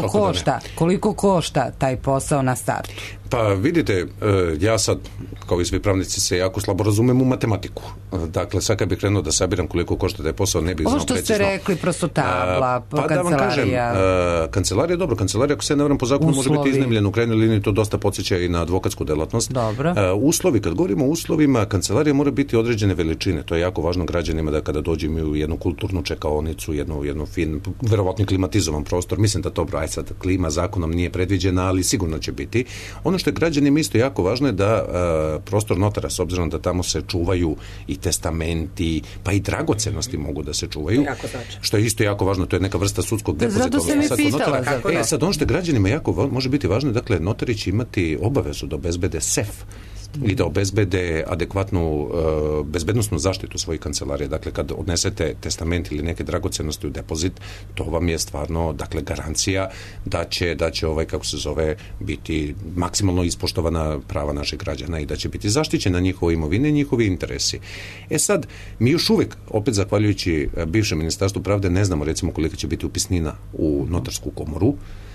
Koliko košta taj posao na startu? Pa vidite, ja sad, kao i svi pravnici, se jako slabo razumem u matematiku. Dakle, sad kad bih krenuo da sabiram koliko košta taj posao, ne bih znao precizno. Ovo što ste rekli, prosto tabla, pa kancelarija. Da vam kažem, kancelarija, dobro, kancelarija, ako se ne varam, po zakonu može biti iznajmljena, u krajnjoj liniji to dosta podsjeća i na advokatsku delatnost. Dobro. Uslovi, kad govorimo o uslovima, kancelarija mora biti određene veličine. To je jako važno građanima da kada dođu u jednu kulturnu čekaonicu, jednu fin, verovatno klimatizovan prostor. Mislim da to sad klima zakonom nije predviđena, ali sigurno će biti. Ono što je građanima isto jako važno je da prostor notara, s obzirom da tamo se čuvaju i testamenti, pa i dragocenosti mogu da se čuvaju. Što je isto jako važno, to je neka vrsta sudskog depozita. Zato se mi pitala. Sad ono što je građanima jako može biti važno, dakle, notari će imati obavezu da obezbede sef i da obezbede adekvatnu bezbednosnu zaštitu svojih kancelarija. Dakle, kad odnesete testament ili neke dragocenosti u depozit, to vam je stvarno, dakle, garancija da će kako se zove, biti maksimalno ispoštovana prava naših građana i da će biti zaštićena njihova imovina i njihovi interesi. Sad, mi još uvijek, opet zahvaljujući bivšem Ministarstvu pravde, ne znamo recimo kolika će biti upisnina u notarsku komoru,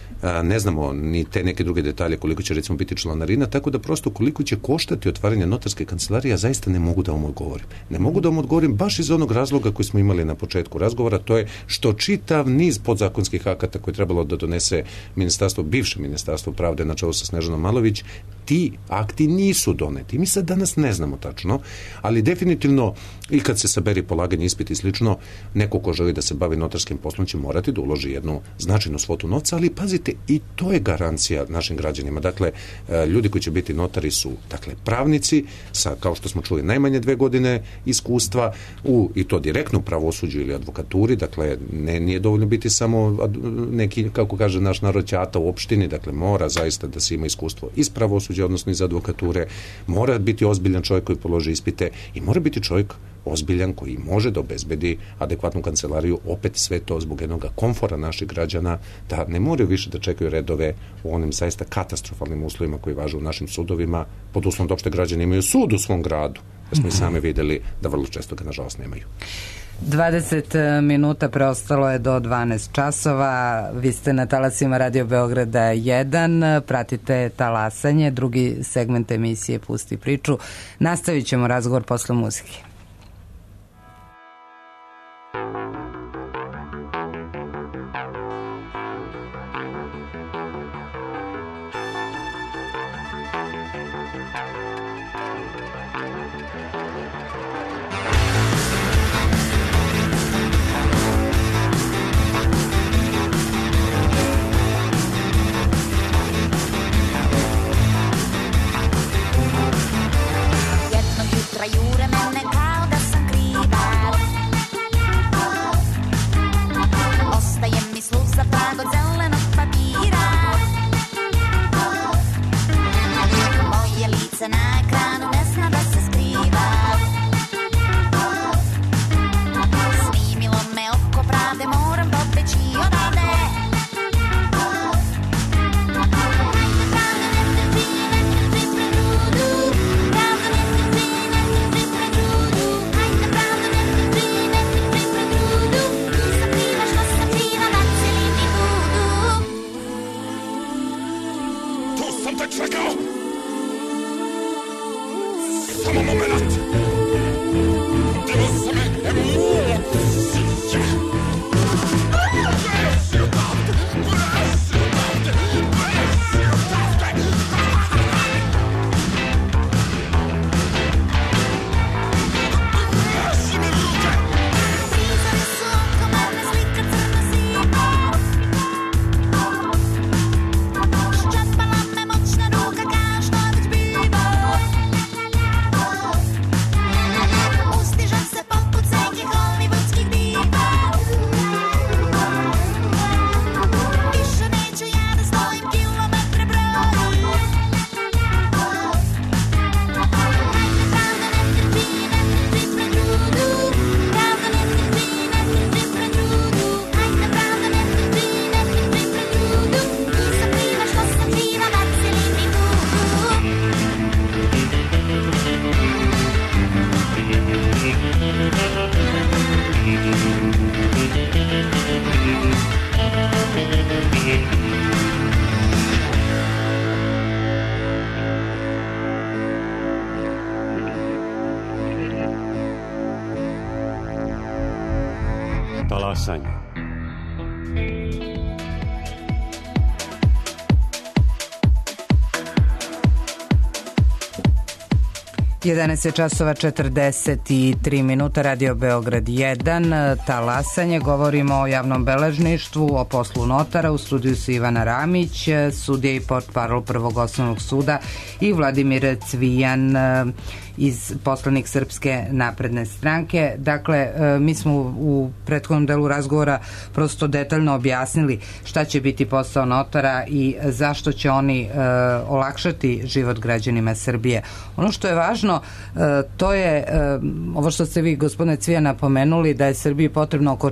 ne znamo ni te neke druge detalje koliko će recimo biti članarina, tako da prosto koliko će koštati otvaranje notarske kancelarije, ja zaista ne mogu da vam odgovorim. Ne mogu da vam odgovorim baš iz onog razloga koji smo imali na početku razgovora, to je što čitav niz podzakonskih akata koje je trebalo da donese bivše Ministarstvo pravde na čelu sa Snežanom Malović, ti akti nisu doneti. Mi sad danas ne znamo tačno, ali definitivno i kad se saberi polaganje ispita i slično, neko ko želi da se bavi notarskim poslom će morati da uloži jednu značajnu svotu novca, ali pazite, i to je garancija našim građanima. Dakle, ljudi koji će biti notari su, dakle, pravnici sa, kao što smo čuli, najmanje 2 godine iskustva i to direktno u pravosuđu ili advokaturi. Dakle, nije dovoljno biti samo neki, kako kaže naš narod, ćata u opštini. Dakle, mora zaista da se ima iskustvo iz pravosuđa, odnosno iz advokature. Mora biti ozbiljan čovjek koji položi ispite i mora biti čovjek ozbiljan koji može da obezbedi adekvatnu kancelariju, opet sve to zbog jednog komfora naših građana, da ne moraju više da čekaju redove u onim zaista katastrofalnim uslovima koji važe u našim sudovima, pod uslovom da opšte građani imaju sud u svom gradu. Da smo i sami videli da vrlo često ga nažalost nemaju. 20 minuta preostalo je do 12 časova. Vi ste na talasima Radio Beograda 1. Pratite talasanje, drugi segment emisije Pusti priču. Nastavit ćemo razgovor posle muzike. Talasanje. 11 časova 43 minuta, Radio Beograd 1, talasanje, govorimo o javnom beležništvu, o poslu notara. U studiju su Ivana Ramić, sudija i portparol Prvog osnovnog suda, i Vladimir Cvijan, poslanik Srpske napredne stranke. Dakle, mi smo u prethodnom delu razgovora prosto detaljno objasnili šta će biti posao notara i zašto će oni olakšati život građanima Srbije. Ono što je važno, to je ovo što ste vi, gospodine Cvijan, napomenuli, da je Srbiji potrebno oko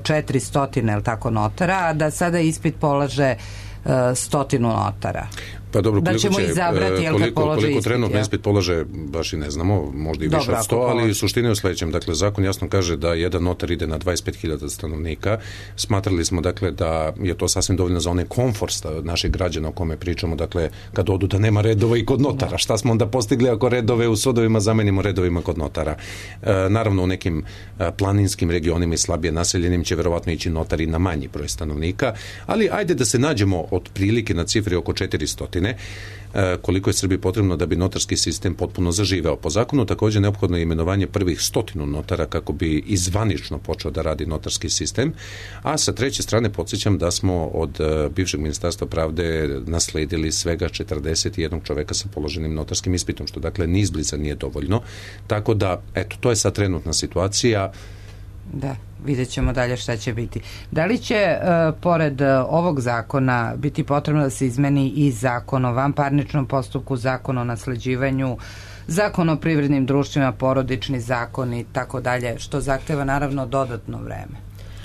400 notara, a da sada ispit polaže 100 notara. Pa dobro, da ćemo izabrati, koliko trenutno ispit polaže, baš i ne znamo, možda i više od 100, ali suština je u sledećem. Dakle, zakon jasno kaže da jedan notar ide na 25.000 stanovnika. Smatrali smo, dakle, da je to sasvim dovoljno za onaj komfort naših građana o kome pričamo, dakle, kad odu da nema redova i kod notara. Šta smo onda postigli ako redove u sudovima zamenimo redovima kod notara? Naravno, u nekim planinskim regionima i slabije naseljenim će verovatno ići notari na manji broj stanovnika, ali ajde da se nađemo otprilike na cifri oko 400, koliko je Srbiji potrebno da bi notarski sistem potpuno zaživeo. Po zakonu također neophodno je imenovanje prvih 100 notara kako bi izvanično počeo da radi notarski sistem, a sa treće strane podsjećam da smo od bivšeg Ministarstva pravde nasledili svega 41 čoveka sa položenim notarskim ispitom, što dakle ni izbliza nije dovoljno. Tako da, eto, to je sad trenutna situacija. Da, vidjet ćemo dalje šta će biti. Da li će, pored ovog zakona, biti potrebno da se izmeni i zakon o vanparničnom postupku, zakon o nasleđivanju, zakon o privrednim društvima, porodični zakon i tako dalje, što zahteva naravno dodatno vreme?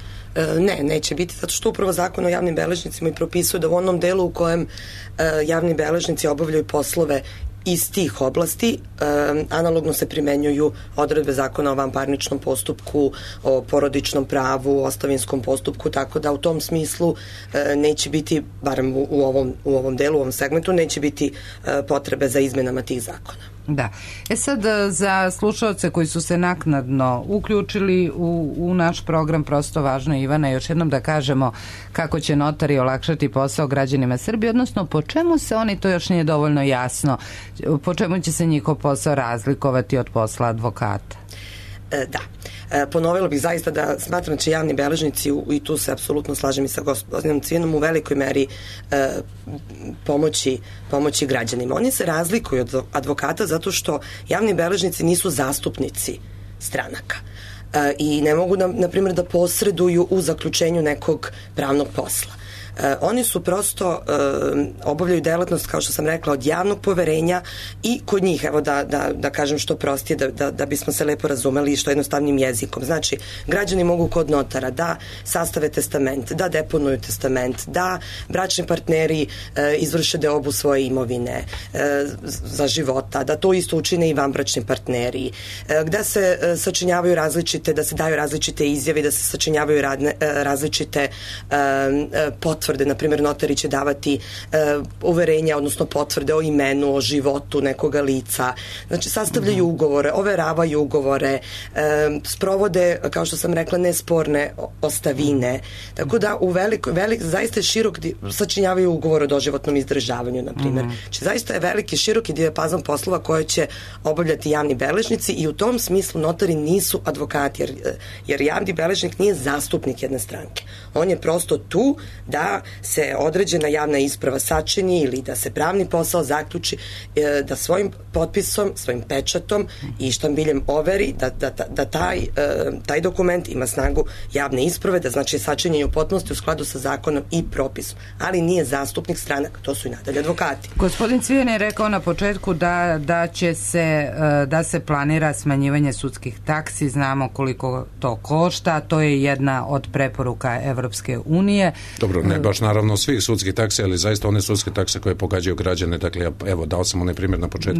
Ne, neće biti, zato što upravo zakon o javnim beležnicima i propisuje da u onom delu u kojem javni beležnici obavljaju poslove iz tih oblasti, analogno se primenjuju odredbe zakona o vanparničnom postupku, o porodičnom pravu, o ostavinskom postupku, tako da u tom smislu neće biti, barem u ovom delu, u ovom segmentu, neće biti potrebe za izmenama tih zakona. Da. Sad, za slušalce koji su se naknadno uključili u naš program, prosto važno, Ivana, još jednom da kažemo kako će notari olakšati posao građanima Srbije, odnosno po čemu se oni, to još nije dovoljno jasno, po čemu će se njihov posao razlikovati od posla advokata? Da. Ponovila bih zaista da smatram da će javni beležnici, i tu se apsolutno slažem i sa gospodinom Cvijanom, u velikoj meri pomoći građanima. Oni se razlikuju od advokata zato što javni beležnici nisu zastupnici stranaka i ne mogu, na primjer, da posreduju u zaključenju nekog pravnog posla. Oni su prosto obavljaju delatnost, kao što sam rekla, od javnog poverenja i kod njih, evo da kažem što prostije, da bismo se lepo razumeli i što jednostavnim jezikom. Znači, građani mogu kod notara da sastave testament, da deponuju testament, da bračni partneri izvrše deobu svoje imovine za života, da to isto učine i vanbračni partneri, da se sačinjavaju da se daju različite izjave, da se sačinjavaju različite potvrde. Na primjer, notari će davati uverenja, odnosno potvrde o imenu, o životu nekoga lica. Znači, sastavljaju ugovore, overavaju ugovore, sprovode, kao što sam rekla, nesporne ostavine. Tako da u zaista je širok, sačinjavaju ugovor o doživotnom izdržavanju, na primjer. Znači, zaista je veliki, široki dijapazon poslova koje će obavljati javni beležnici i u tom smislu notari nisu advokati, jer javni beležnik nije zastupnik jedne stranke. On je prosto tu da se određena javna isprava sačini ili da se pravni posao zaključi, da svojim potpisom, svojim pečatom i štambiljem overi da taj dokument ima snagu javne isprave, da znači sačinjen u potpunosti u skladu sa zakonom i propisom, ali nije zastupnik stranaka, to su i nadalje advokati. Gospodin Cvijan je rekao na početku da se planira smanjivanje sudskih taksi, znamo koliko to košta, to je jedna od preporuka Evropske unije. Dobro, Ne, baš naravno svih sudskih takse, ali zaista one sudske takse koje pogađaju građane, dakle, evo, dao sam onaj primjer na početku,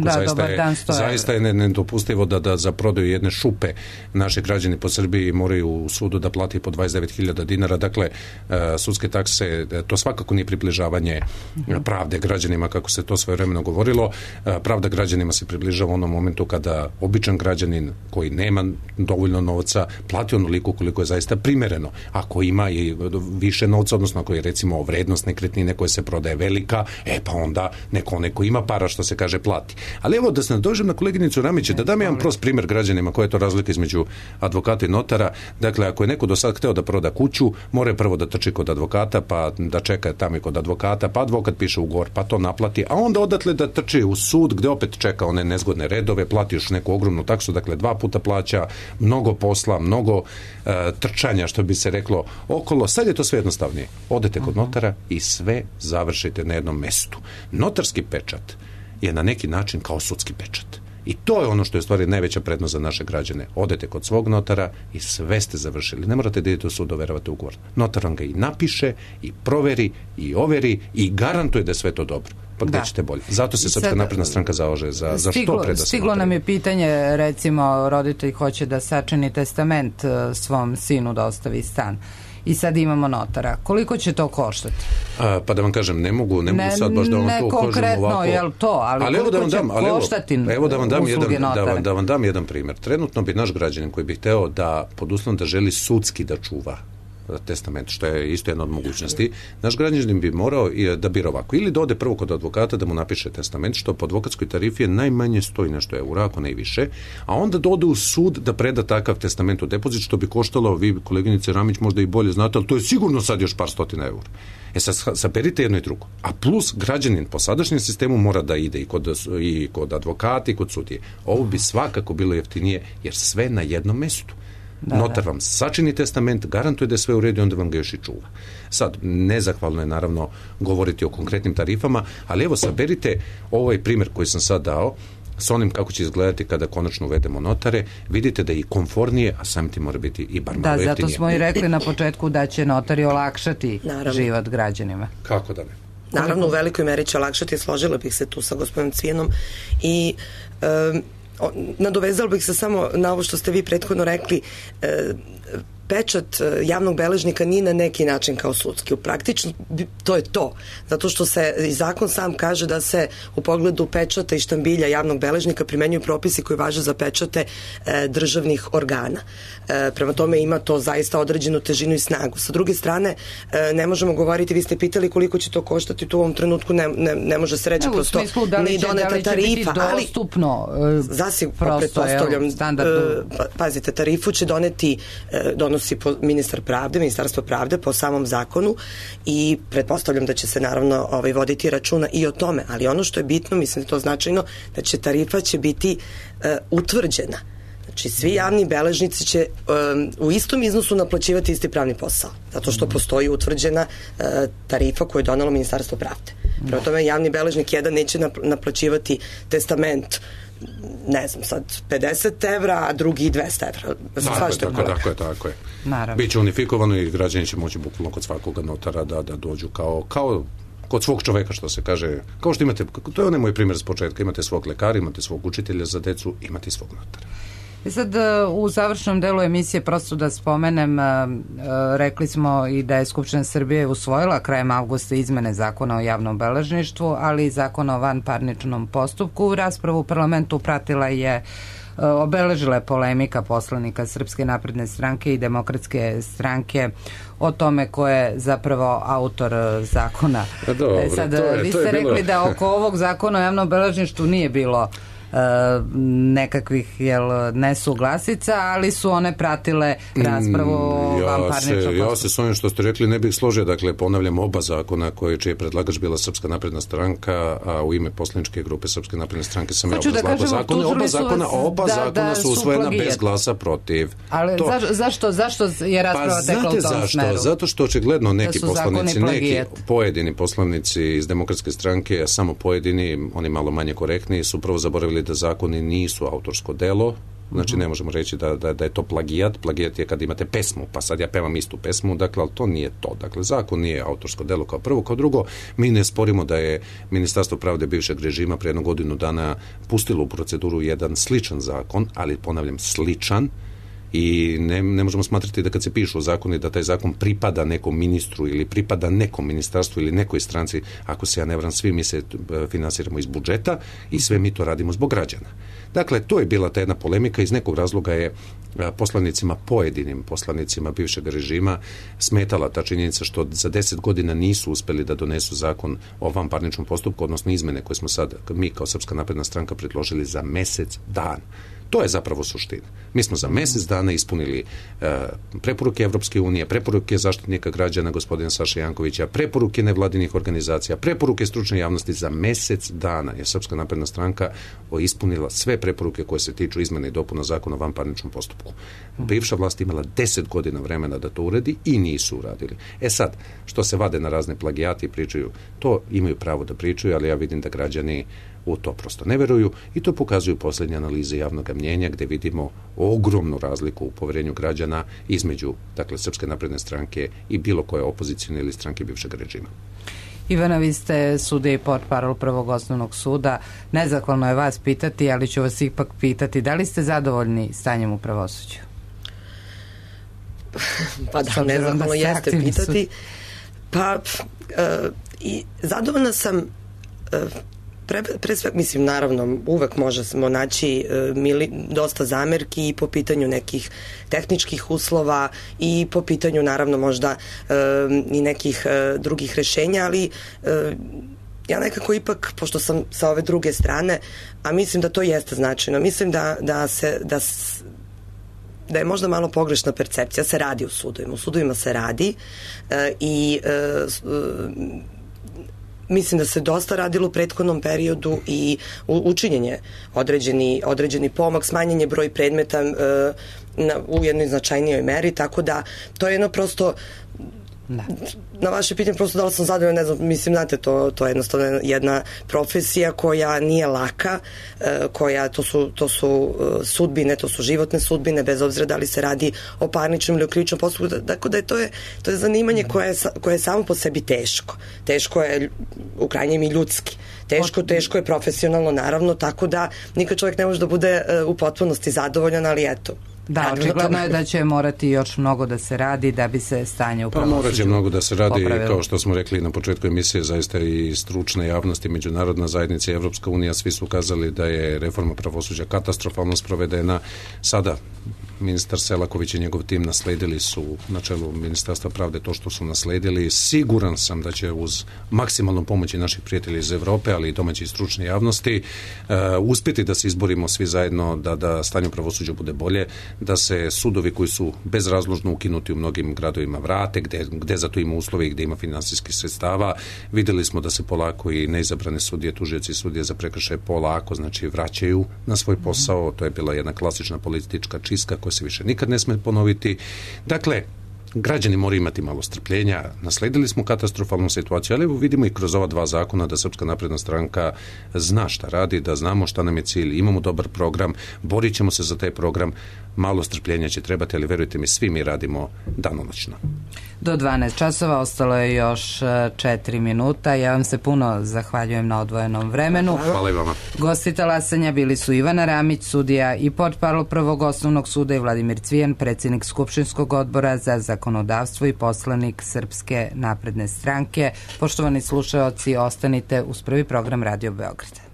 zaista je nedopustivo da za prodaju jedne šupe naši građani po Srbiji moraju u sudu da plati po 29.000 dinara, dakle, sudske takse, to svakako nije približavanje pravde građanima, kako se to svojevremeno govorilo. Pravda građanima se približava u onom momentu kada običan građanin koji nema dovoljno novca plati onoliko koliko je zaista primereno. Ako ima i više novca, odnosno ako je recimo vrednost nekretnine koja se prodaje velika, pa onda neko ima para, što se kaže, plati. Ali evo da se nadožem na koleginicu Ramić, da dam jedan prost primjer građanima koja je to razlika između advokata i notara. Dakle, ako je neko do sad hteo da proda kuću, mora prvo da trči kod advokata, pa da čeka tamo i kod advokata, pa advokat piše ugovor, pa to naplati, a onda odatle da trči u sud gde opet čeka one nezgodne redove, plati još neku ogromnu taksu, dakle 2 puta plaća, mnogo posla, mnogo trčanja, što bi se reklo, okolo. Sad je to sve jednostavnije. Odete kod notara i sve završite na jednom mestu. Notarski pečat je na neki način kao sudski pečat. I to je ono što je u stvari najveća prednost za naše građane. Odete kod svog notara i sve ste završili. Ne morate da idete u sud, overavate ugovor. Notar vam ga i napiše, i proveri, i overi, i garantuje da je sve to dobro. Pa gde ćete bolje? Zato se Srpska napredna stranka zalaže za što pre da se stiglo nam je pitanje, recimo, roditelj hoće da sačini testament svom sinu da ostavi stan. I sad imamo notara. Koliko će to koštati? Pa da vam kažem, ne mogu sad baš da vam to kažem ovako. Ne konkretno, ali koliko će koštati usluge notara? Da vam dam jedan primjer. Trenutno bi naš građanin koji bi hteo da, pod uslovom da želi sudski da čuva testament, što je isto jedna od mogućnosti, naš građanin bi morao da bira ovako, ili da ode prvo kod advokata da mu napiše testament, što po advokatskoj tarifi je najmanje stoji nešto eura, ako ne i više, a onda da ode u sud da preda takav testament u depozit, što bi koštalo, vi, koleginice Ramić, možda i bolje znate, ali to je sigurno sad još par stotina eura. Sad saberite jedno i drugo. A plus građanin po sadašnjem sistemu mora da ide i kod advokata i kod sudije. Ovo bi svakako bilo jeftinije, jer sve na jednom mestu. Notar vam sačini testament, garantuje da je sve u redu i onda vam ga još i čuva. Sad, nezahvalno je naravno govoriti o konkretnim tarifama, ali evo saberite ovaj primjer koji sam sad dao s onim kako će izgledati kada konačno uvedemo notare, vidite da je i komfornije, a samim tim mora biti i bar malo jeftinije. Da, zato smo i rekli na početku da će notari olakšati život građanima. Kako da ne? Naravno, u velikoj meri će olakšati, složila bih se tu sa gospodinom Cvijanom i nadovezala bih se samo na ovo što ste vi prethodno rekli. Pečat javnog beležnika nije na neki način kao sudski. Praktično to je to. Zato što se i zakon sam kaže da se u pogledu pečata i štambilja javnog beležnika primenjuju propisi koji važe za pečate državnih organa. Prema tome ima to zaista određenu težinu i snagu. Sa druge strane, ne možemo govoriti, vi ste pitali koliko će to koštati, u ovom trenutku ne može se reći prosto ni doneta tarifa, ali zasigurno pretpostavljam, pazite, tarifu će donosi ministar pravde, Ministarstvo pravde po samom zakonu i pretpostavljam da će se naravno voditi računa i o tome, ali ono što je bitno, mislim da je to značajno, da će tarifa biti utvrđena. Znači, svi javni beležnici će u istom iznosu naplaćivati isti pravni posao, zato što postoji utvrđena tarifa koju je donalo Ministarstvo pravde. Prema tome, javni beležnik jedan neće naplaćivati testament, ne znam, sad 50 evra, a drugi 200 evra. Tako je. Biće unifikovano i građani će moći bukvalno kod svakoga notara da dođu kao kod svog čoveka, što se kaže, kao što imate, to je onaj moj primjer s početka, imate svog lekara, imate svog učitelja za decu, imate i svog notara. I sad u završnom delu emisije prosto da spomenem, rekli smo i da je Skupština Srbije usvojila krajem avgusta izmene zakona o javnom beležništvu, ali i zakona o vanparničnom postupku. Raspravu u parlamentu pratila je obeležila je polemika poslanika Srpske napredne stranke i Demokratske stranke o tome ko je zapravo autor zakona. Vi ste rekli da oko ovog zakona o javnom beležništvu nije bilo nekakvih nesuglasica, ali su one pratile raspravu o vanparničnom postupku. Ja se s ovim što ste rekli ne bih složio, dakle ponavljam oba zakona čiji je predlagač bila Srpska napredna stranka, a u ime poslaničke grupe Srpske napredne stranke sam ja obrazlagao zakone. Oba zakona su usvojena bez glasa protiv. Ali zašto je rasprava tekla u tom smeru? Zato što očigledno neki pojedini poslanici iz Demokratske stranke, samo pojedini, oni malo manje korektni, su prvo zaboravili da zakoni nisu autorsko delo Znači ne možemo reći da je to plagijat. Plagijat je kad imate pesmu, pa sad ja pevam istu pesmu, dakle, ali to nije to. Dakle, zakon nije autorsko delo kao prvo. Kao drugo, mi ne sporimo da je Ministarstvo pravde bivšeg režima pre jednu godinu dana pustilo u proceduru jedan sličan zakon, ali ponavljam, sličan, i ne možemo smatrati da kad se pišu zakoni da taj zakon pripada nekom ministru ili pripada nekom ministarstvu ili nekoj stranci. Ako se ja ne varam, svi mi se finansiramo iz budžeta i sve mi to radimo zbog građana. Dakle, to je bila ta jedna polemika. Iz nekog razloga je pojedinim poslanicima bivšeg režima smetala ta činjenica što za 10 godina nisu uspeli da donesu zakon o vanparničnom postupku, odnosno izmene koje smo sad mi kao Srpska napredna stranka predložili za mesec dana. To je zapravo suština. Mi smo za mesec dana ispunili preporuke Evropske unije, preporuke zaštitnika građana gospodina Saše Jankovića, preporuke nevladinih organizacija, preporuke stručne javnosti za mesec dana je Srpska napredna stranka ispunila sve preporuke koje se tiču izmene i dopuna zakona o vanparničnom postupku. Bivša vlast imala 10 godina vremena da to uredi i nisu uradili. Sad, što se vade na razne plagijati i pričaju, to imaju pravo da pričaju, ali ja vidim da građani u to prosto ne veruju i to pokazuju posljednje analize javnog mnjenja gde vidimo ogromnu razliku u poverenju građana između, dakle, Srpske napredne stranke i bilo koje opozicione ili stranke bivšeg režima. Ivana, vi ste sudija i portparol Prvog osnovnog suda. Nezahvalno je vas pitati, ali ću vas ipak pitati, da li ste zadovoljni stanjem u pravosuđu? Pa da, nezahvalno jeste pitati. Pa, i zadovoljna sam pre svega, mislim, naravno, uvek možemo naći dosta zamerki i po pitanju nekih tehničkih uslova i po pitanju, naravno, možda i nekih drugih rešenja, ali ja nekako ipak, pošto sam sa ove druge strane, a mislim da to jeste značajno, mislim da je možda malo pogrešna percepcija. Se radi u sudovima se radi i mislim da se dosta radilo u prethodnom periodu i učinjen je određeni pomak, smanjen je broj predmeta u jednoj značajnijoj meri, tako da to je jedno prosto na vaše pitanje prosto da li sam zadovoljna, ne znam, mislim, znate, to je jednostavno jedna profesija koja nije laka, to su sudbine, to su životne sudbine, bez obzira da li se radi o parničnom ili o krivičnom postupku, tako da to je zanimanje koje je samo po sebi teško. Teško je u krajnjem i ljudski. Teško je profesionalno, naravno, tako da nikad čovjek ne može da bude u potpunosti zadovoljan, ali eto. Da, očigledno je da će morati još mnogo da se radi da bi se stanje u pravosuđu morat će mnogo da se radi, popravilo. Kao što smo rekli na početku emisije, zaista i stručna javnost i međunarodna zajednica i Evropska unija, svi su ukazali da je reforma pravosuđa katastrofalno sprovedena. Sada ministar Selaković i njegov tim nasledili su na čelu Ministarstva pravde to što su nasledili. Siguran sam da će uz maksimalnu pomoć naših prijatelja iz Evrope, ali i domaće stručne javnosti, uspjeti da se izborimo svi zajedno da stanje u pravosuđu bude bolje, da se sudovi koji su bezrazložno ukinuti u mnogim gradovima vrate, gde za to ima uslove i gde ima finansijskih sredstava. Videli smo da se polako i neizabrane sudije, tužioci i sudije za prekršaje polako, znači, vraćaju na svoj posao. To je bila jedna klasična politička čistka koja se više nikad ne sme ponoviti. Dakle, građani moraju imati malo strpljenja. Nasledili smo katastrofalnu situaciju, ali vidimo i kroz ova dva zakona da Srpska napredna stranka zna šta radi, da znamo šta nam je cilj, imamo dobar program, borit ćemo se za taj program. Malo strpljenja će trebati, ali verujte mi, svi mi radimo danonoćno. Do 12 časova ostalo je još 4 minuta. Ja vam se puno zahvaljujem na odvojenom vremenu. Hvala i vama. Gosti talasanja bili su Ivana Ramić, sudija i portparol Prvog osnovnog suda, i Vladimir Cvijan, predsjednik Skupštinskog odbora za zakonodavstvo i poslanik Srpske napredne stranke. Poštovani slušaoci, ostanite uz prvi program Radio Beograd.